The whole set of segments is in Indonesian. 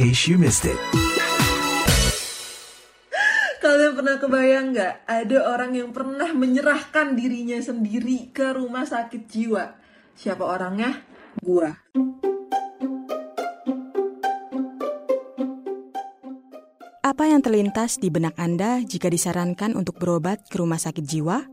case you missed it. Kalian pernah kebayang nggak ada orang yang pernah menyerahkan dirinya sendiri ke rumah sakit jiwa? Siapa orangnya? Gua. Apa yang terlintas di benak Anda jika disarankan untuk berobat ke rumah sakit jiwa?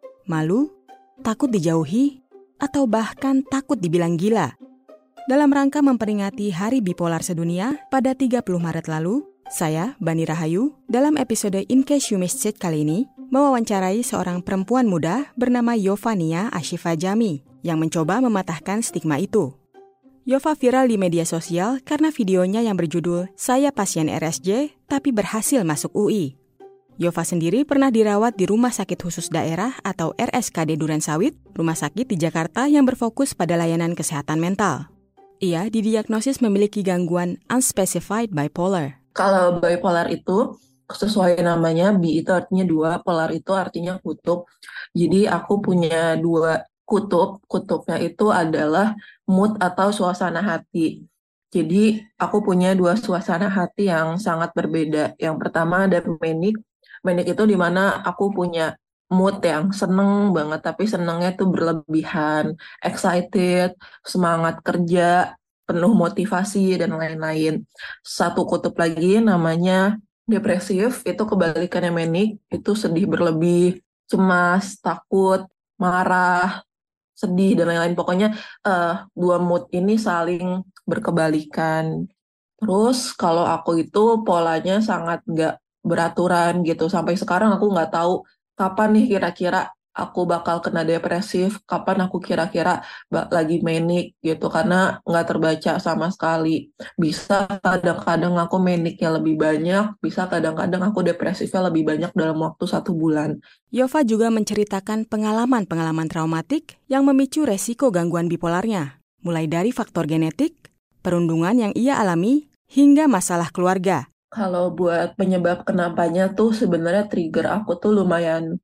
Malu? Takut dijauhi? Atau bahkan takut dibilang gila? Dalam rangka memperingati Hari Bipolar Sedunia pada 30 Maret lalu, saya, Bani Rahayu, dalam episode In Case You Missed It kali ini, mewawancarai seorang perempuan muda bernama Yovania Ashifa Jami yang mencoba mematahkan stigma itu. Yova viral di media sosial karena videonya yang berjudul "Saya Pasien RSJ, tapi berhasil masuk UI". Yova sendiri pernah dirawat di Rumah Sakit Khusus Daerah atau RSKD Durensawit, rumah sakit di Jakarta yang berfokus pada layanan kesehatan mental. Ia didiagnosis memiliki gangguan unspecified bipolar. Kalau bipolar itu sesuai namanya, bi itu artinya dua, polar itu artinya kutub. Jadi aku punya dua kutub. Kutubnya itu adalah mood atau suasana hati. Jadi aku punya dua suasana hati yang sangat berbeda. Yang pertama ada manic. Manic itu dimana aku punya mood yang seneng banget, tapi senengnya tuh berlebihan, excited, semangat kerja, penuh motivasi, dan lain-lain. Satu kutub lagi namanya depresif, itu kebalikannya manic, itu sedih berlebih, cemas, takut, marah, sedih, dan lain-lain. Pokoknya dua mood ini saling berkebalikan. Terus kalau aku itu polanya sangat nggak beraturan gitu. Sampai sekarang aku nggak tahu kapan nih kira-kira aku bakal kena depresif, kapan aku kira-kira lagi manic gitu. Karena nggak terbaca sama sekali. Bisa kadang-kadang aku manicnya lebih banyak, bisa kadang-kadang aku depresifnya lebih banyak dalam waktu 1 bulan. Yova juga menceritakan pengalaman-pengalaman traumatik yang memicu resiko gangguan bipolarnya, mulai dari faktor genetik, perundungan yang ia alami, hingga masalah keluarga. Kalau buat penyebab kenapanya tuh sebenarnya trigger aku tuh lumayan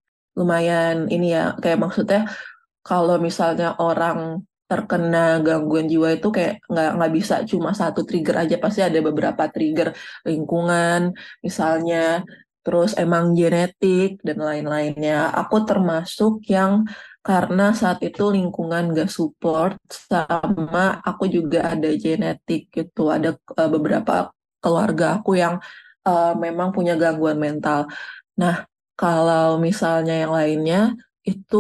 ini ya, kayak maksudnya kalau misalnya orang terkena gangguan jiwa itu kayak nggak bisa cuma satu trigger aja, pasti ada beberapa trigger, lingkungan misalnya, terus emang genetik dan lain-lainnya. Aku termasuk yang karena saat itu lingkungan gak support, sama aku juga ada genetik gitu, ada beberapa keluarga aku yang memang punya gangguan mental. Nah, kalau misalnya yang lainnya, itu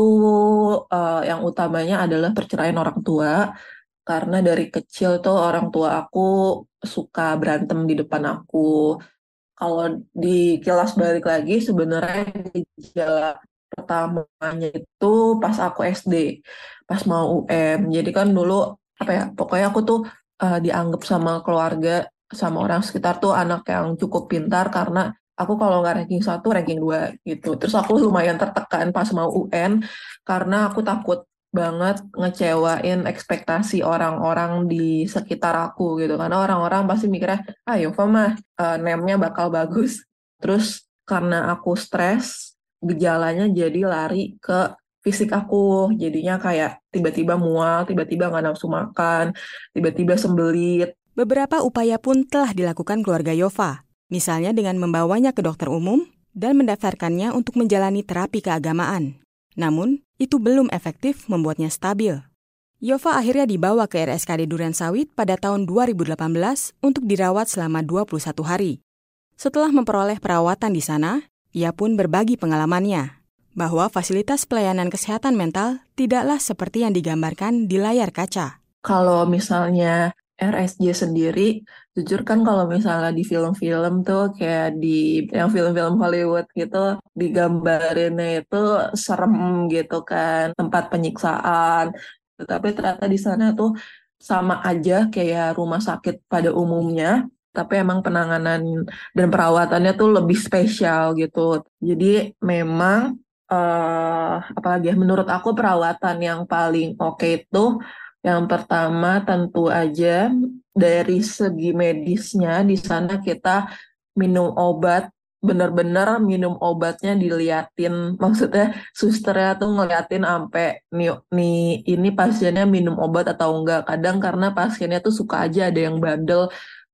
yang utamanya adalah perceraian orang tua, karena dari kecil tuh orang tua aku suka berantem di depan aku. Kalau dikilas balik lagi, sebenarnya gejala pertamanya itu pas aku SD, pas mau UM. Jadi kan dulu, pokoknya aku tuh dianggap sama keluarga, sama orang sekitar tuh anak yang cukup pintar, karena aku kalau nggak ranking 1, ranking 2 gitu. Terus aku lumayan tertekan pas mau UN, karena aku takut banget ngecewain ekspektasi orang-orang di sekitar aku gitu. Karena orang-orang pasti mikirnya, Yova mah name-nya bakal bagus. Terus karena aku stres, gejalanya jadi lari ke fisik aku. Jadinya kayak tiba-tiba mual, tiba-tiba nggak nafsu makan, tiba-tiba sembelit. Beberapa upaya pun telah dilakukan keluarga Yova, misalnya dengan membawanya ke dokter umum dan mendaftarkannya untuk menjalani terapi keagamaan. Namun, itu belum efektif membuatnya stabil. Yova akhirnya dibawa ke RSKD Durensawit pada tahun 2018 untuk dirawat selama 21 hari. Setelah memperoleh perawatan di sana, ia pun berbagi pengalamannya, bahwa fasilitas pelayanan kesehatan mental tidaklah seperti yang digambarkan di layar kaca. Kalau misalnya RSJ sendiri, jujur kan kalau misalnya di film-film tuh kayak di yang film-film Hollywood gitu, digambarinnya itu serem gitu kan, tempat penyiksaan. Tetapi ternyata di sana tuh sama aja kayak rumah sakit pada umumnya, tapi emang penanganan dan perawatannya tuh lebih spesial gitu. Jadi memang apalagi ya, menurut aku perawatan yang paling oke itu yang pertama tentu aja dari segi medisnya, di sana kita minum obat, benar-benar minum obatnya diliatin, maksudnya susternya tuh ngeliatin sampai nih ini pasiennya minum obat atau enggak. Kadang karena pasiennya tuh suka aja ada yang bandel,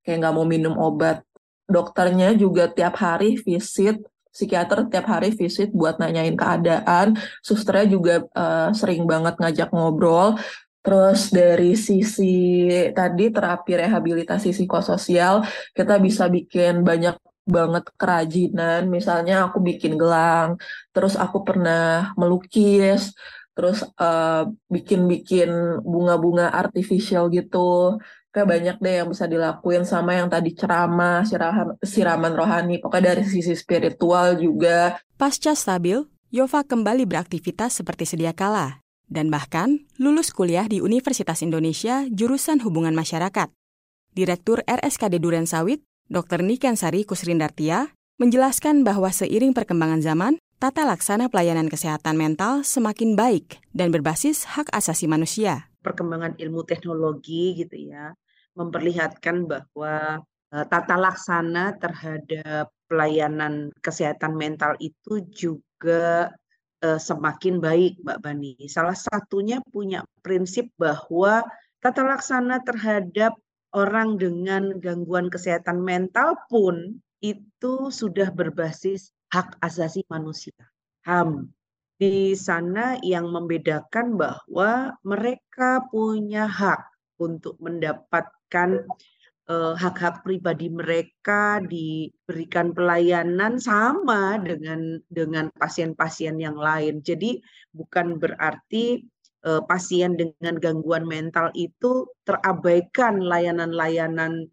kayak nggak mau minum obat. Dokternya juga tiap hari visit, psikiater tiap hari visit buat nanyain keadaan. Susternya juga sering banget ngajak ngobrol. Terus dari sisi tadi terapi rehabilitasi psikososial, kita bisa bikin banyak banget kerajinan. Misalnya aku bikin gelang, terus aku pernah melukis, terus bikin-bikin bunga-bunga artificial gitu. Kayak banyak deh yang bisa dilakuin sama yang tadi ceramah, siraman rohani. Pokoknya dari sisi spiritual juga. Pasca stabil, Yova kembali beraktivitas seperti sedia kala dan bahkan lulus kuliah di Universitas Indonesia jurusan Hubungan Masyarakat. Direktur RSKD Durensawit, Dr. Niken Sari Kusrindartia, menjelaskan bahwa seiring perkembangan zaman, tata laksana pelayanan kesehatan mental semakin baik dan berbasis hak asasi manusia. Perkembangan ilmu teknologi gitu ya, memperlihatkan bahwa tata laksana terhadap pelayanan kesehatan mental itu juga semakin baik, Mbak Bani. Salah satunya punya prinsip bahwa tata laksana terhadap orang dengan gangguan kesehatan mental pun itu sudah berbasis hak asasi manusia, HAM. Di sana yang membedakan bahwa mereka punya hak untuk mendapatkan hak-hak pribadi mereka, diberikan pelayanan sama dengan pasien-pasien yang lain. Jadi bukan berarti pasien dengan gangguan mental itu terabaikan layanan-layanan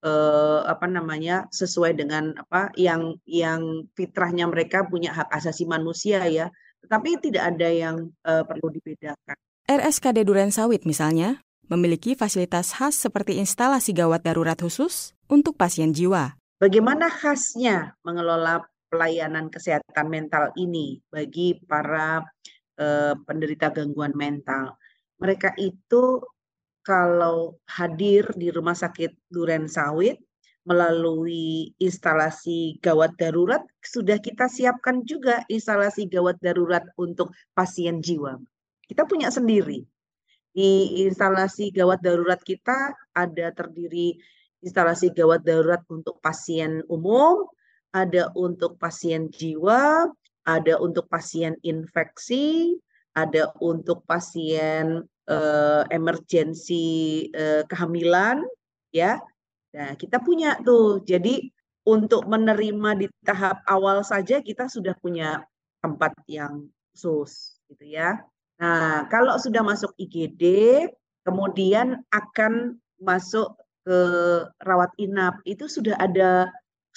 sesuai dengan yang fitrahnya mereka punya hak asasi manusia ya. Tetapi tidak ada yang perlu dibedakan. RSKD Durensawit misalnya, memiliki fasilitas khas seperti instalasi gawat darurat khusus untuk pasien jiwa. Bagaimana khasnya mengelola pelayanan kesehatan mental ini bagi para penderita gangguan mental? Mereka itu kalau hadir di Rumah Sakit Durensawit, melalui instalasi gawat darurat, sudah kita siapkan juga instalasi gawat darurat untuk pasien jiwa. Kita punya sendiri. Di instalasi gawat darurat kita ada terdiri instalasi gawat darurat untuk pasien umum, ada untuk pasien jiwa, ada untuk pasien infeksi, ada untuk pasien emergensi kehamilan, ya. Nah, kita punya tuh. Jadi untuk menerima di tahap awal saja kita sudah punya tempat yang khusus gitu ya. Nah, kalau sudah masuk IGD, kemudian akan masuk ke rawat inap, itu sudah ada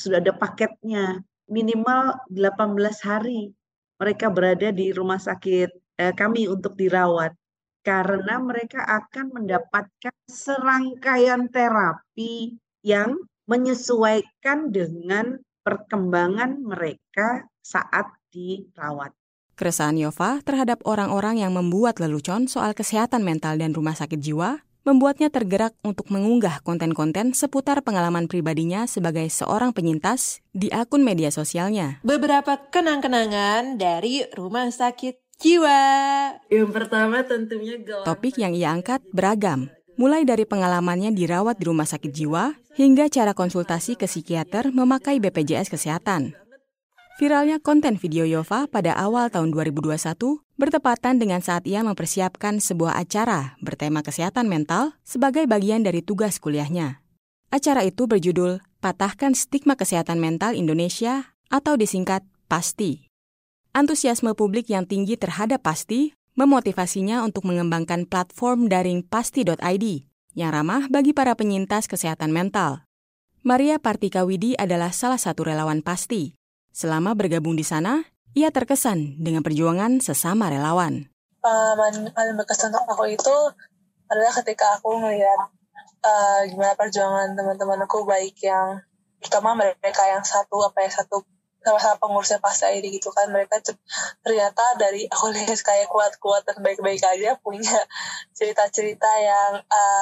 paketnya, minimal 18 hari mereka berada di rumah sakit kami untuk dirawat. Karena mereka akan mendapatkan serangkaian terapi yang menyesuaikan dengan perkembangan mereka saat dirawat. Keresahan Yova terhadap orang-orang yang membuat lelucon soal kesehatan mental dan rumah sakit jiwa membuatnya tergerak untuk mengunggah konten-konten seputar pengalaman pribadinya sebagai seorang penyintas di akun media sosialnya. Beberapa kenang-kenangan dari rumah sakit jiwa. Yang pertama tentunya Topik yang ia angkat beragam, mulai dari pengalamannya dirawat di rumah sakit jiwa hingga cara konsultasi ke psikiater memakai BPJS Kesehatan. Viralnya konten video Yova pada awal tahun 2021 bertepatan dengan saat ia mempersiapkan sebuah acara bertema kesehatan mental sebagai bagian dari tugas kuliahnya. Acara itu berjudul Patahkan Stigma Kesehatan Mental Indonesia atau disingkat PASTI. Antusiasme publik yang tinggi terhadap PASTI memotivasinya untuk mengembangkan platform daring pasti.id yang ramah bagi para penyintas kesehatan mental. Maria Partika Widi adalah salah satu relawan PASTI. Selama bergabung di sana, ia terkesan dengan perjuangan sesama relawan. Pengalaman paling berkesan untuk aku itu adalah ketika aku melihat gimana perjuangan teman-teman aku, baik yang terutama mereka yang satu sama-sama pengurusnya PASTI ID gitu kan. Mereka ternyata dari aku lihat kayak kuat-kuat dan baik-baik aja, punya cerita-cerita yang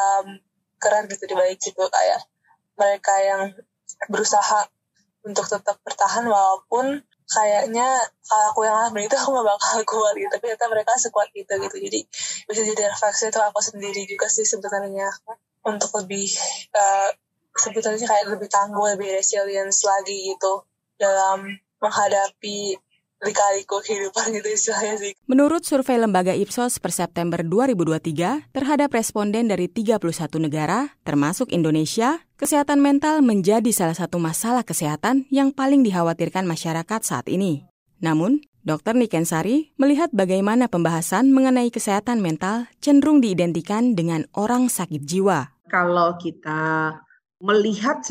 keren gitu di balik situ, kayak mereka yang berusaha untuk tetap bertahan walaupun kayaknya kalau aku yang ngalamin itu aku gak bakal kuat gitu, tapi ternyata mereka sekuat itu gitu. Jadi bisa jadi refleksi itu aku sendiri juga sih sebenarnya, untuk lebih sebutannya kayak lebih tangguh, lebih resilience lagi gitu dalam menghadapi lika-liku kehidupan gitu istilahnya sih. Menurut survei lembaga Ipsos per September 2023, terhadap responden dari 31 negara, termasuk Indonesia, kesehatan mental menjadi salah satu masalah kesehatan yang paling dikhawatirkan masyarakat saat ini. Namun, Dr. Niken Sari melihat bagaimana pembahasan mengenai kesehatan mental cenderung diidentikan dengan orang sakit jiwa. Kalau kita melihat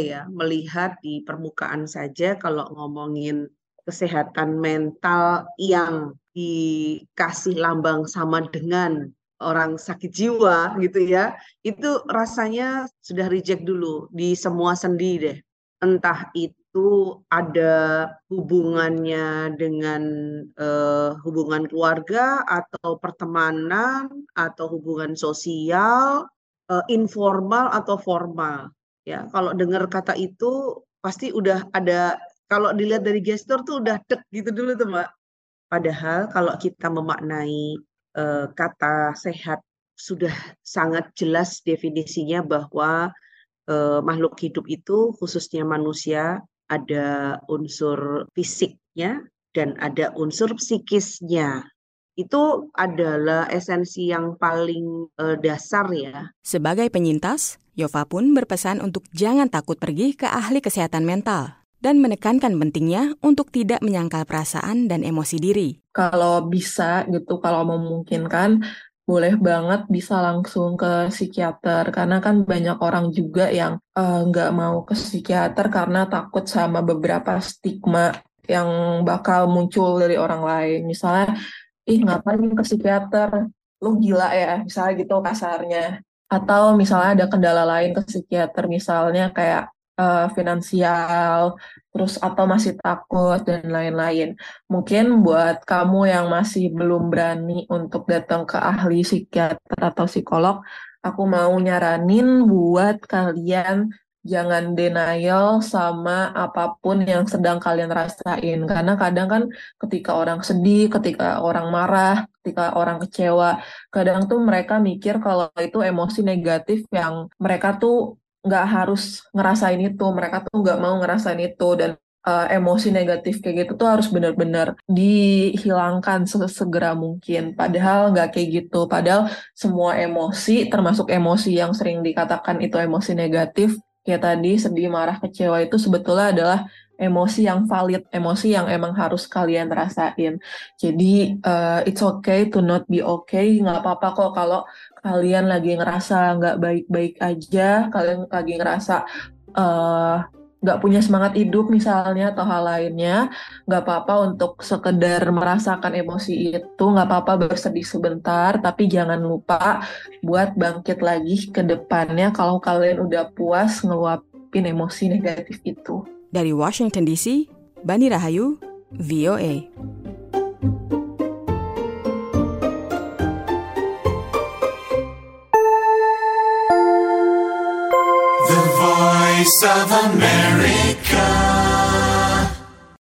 di permukaan saja, kalau ngomongin kesehatan mental yang dikasih lambang sama dengan orang sakit jiwa gitu ya, itu rasanya sudah reject dulu di semua sendi deh. Entah itu ada hubungannya dengan hubungan keluarga atau pertemanan atau hubungan sosial, informal atau formal. Ya, kalau dengar kata itu pasti udah ada. Kalau dilihat dari gestur tuh udah dek gitu dulu tuh Mbak. Padahal kalau kita memaknai kata sehat sudah sangat jelas definisinya bahwa makhluk hidup itu khususnya manusia ada unsur fisiknya dan ada unsur psikisnya. Itu adalah esensi yang paling dasar ya. Sebagai penyintas, Yova pun berpesan untuk jangan takut pergi ke ahli kesehatan mental dan menekankan pentingnya untuk tidak menyangkal perasaan dan emosi diri. Kalau bisa gitu, kalau memungkinkan, boleh banget bisa langsung ke psikiater. Karena kan banyak orang juga yang nggak mau ke psikiater karena takut sama beberapa stigma yang bakal muncul dari orang lain. Misalnya, ngapain ke psikiater? Lu gila ya, misalnya gitu kasarnya. Atau misalnya ada kendala lain ke psikiater, misalnya kayak finansial, terus atau masih takut dan lain-lain. Mungkin buat kamu yang masih belum berani untuk datang ke ahli psikiater atau psikolog, aku mau nyaranin buat kalian jangan denial sama apapun yang sedang kalian rasain. Karena kadang kan ketika orang sedih, ketika orang marah, ketika orang kecewa, kadang tuh mereka mikir kalau itu emosi negatif yang mereka tuh nggak harus ngerasain itu, mereka tuh nggak mau ngerasain itu, dan emosi negatif kayak gitu tuh harus benar-benar dihilangkan sesegera mungkin. Padahal nggak kayak gitu. Padahal semua emosi, termasuk emosi yang sering dikatakan itu emosi negatif, kayak tadi sedih, marah, kecewa, itu sebetulnya adalah emosi yang valid, emosi yang emang harus kalian rasain. Jadi it's okay to not be okay. Nggak apa-apa kok kalau kalian lagi ngerasa nggak baik-baik aja, kalian lagi ngerasa nggak punya semangat hidup misalnya atau hal lainnya, nggak apa-apa untuk sekedar merasakan emosi itu, nggak apa-apa bersedih sebentar, tapi jangan lupa buat bangkit lagi ke depannya kalau kalian udah puas ngeluapin emosi negatif itu. Dari Washington DC, Bani Rahayu, VOA. The Voice of America.